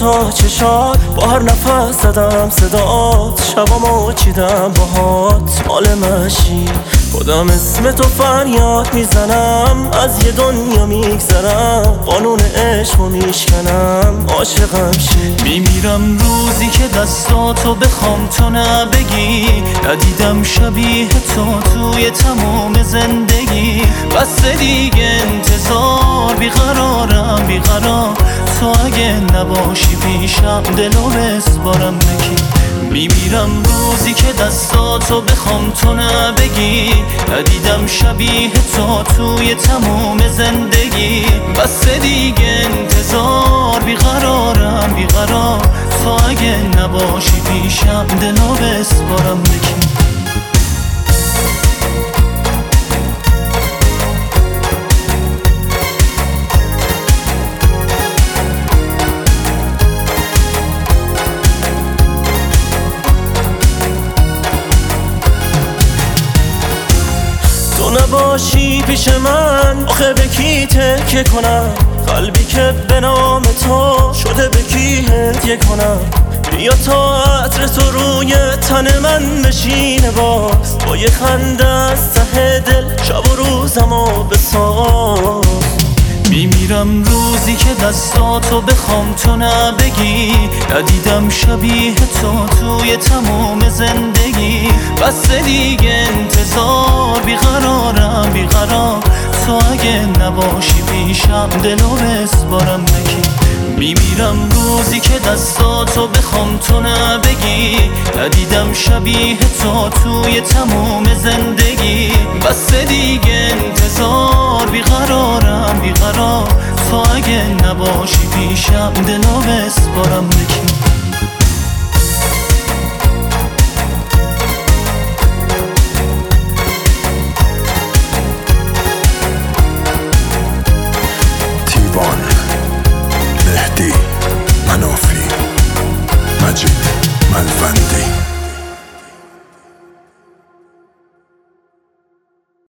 تا چشات، با هر نفس زدم صدات، شبامو چیدم باهات مال مشی. خودم اسم تو فریاد میزنم، از یه دنیا میگذرم، قانون عشقو میشکنم، عاشقم شی. میمیرم روزی که دستاتو بخوام تو نبگی، ندیدم شبیه تو توی تمام زندگی. بس دیگه انتظار، بیقرارم بیقرار، تو اگه نباشی پیشم دلو بسپارم بکی. میمیرم روزی که دستاتو بخوام تو نبگی، ندیدم شبیه تو توی تمام زندگی. بس دیگه انتظار، بیقرارم بیقرار، تو اگه نباشی پیشم دلو بسپارم بکی. تو نباشی پیش من، آخه به کی تکیه کنم؟ قلبی که به نام تو شده به کی هدیه کنم؟ بیا تا عطر تو روی تن من بشینه باز، با یه خنده از ته دل شب و روزمو بساز. میمیرم روزی که دستاتو بخوام تو نبگی، ندیدم شبیه تو توی تمام زندگی. بس دیگه انتظار، بیقرارم بیقرار، تو اگه نباشی پیشم دلو بسپارم بکی. میمیرم روزی که دستاتو بخوام تو نبگی، ندیدم شبیه تو توی تمام زندگی. بس دیگه انتظار، بیقرارم بیقرار، تو اگه نباشی پیشم دلو بسپارم بکی.